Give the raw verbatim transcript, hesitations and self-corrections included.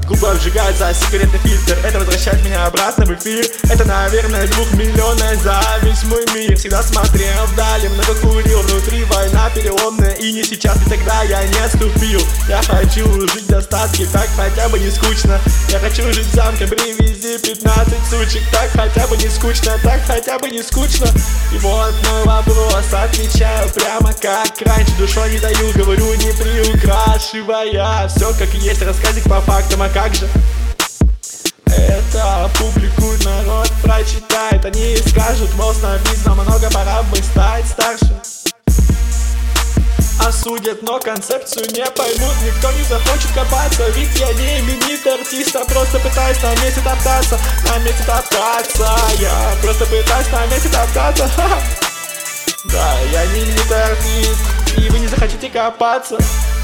Губы обжигают за сигаретный фильтр. Это возвращает меня обратно в эфир. Это, наверное, двухмиллионная зависть. Мой мир всегда смотрел вдали, много курил. Внутри война переломная, и не сейчас, и тогда я не отступил. Я хочу жить в достатке, так хотя бы не скучно. Я хочу жить в замке, привези пятнадцать сучек. Так хотя бы не скучно, так хотя бы не скучно. И вот мой вопрос, отвечаю прямо как раньше. Душой не даю, говорю не приукрашивая. Все как есть, рассказик по фактам, а как же? Это публикует, народ прочитает. Они скажут, мол, снобизм, много пора бы стать старше. Осудят, но концепцию не поймут. Никто не захочет копаться, ведь я не именитый артист, а просто пытаюсь на месте топтаться. На месте топтаться, я просто пытаюсь на месте топтаться. Да, я не именитый артист, и вы не захотите копаться.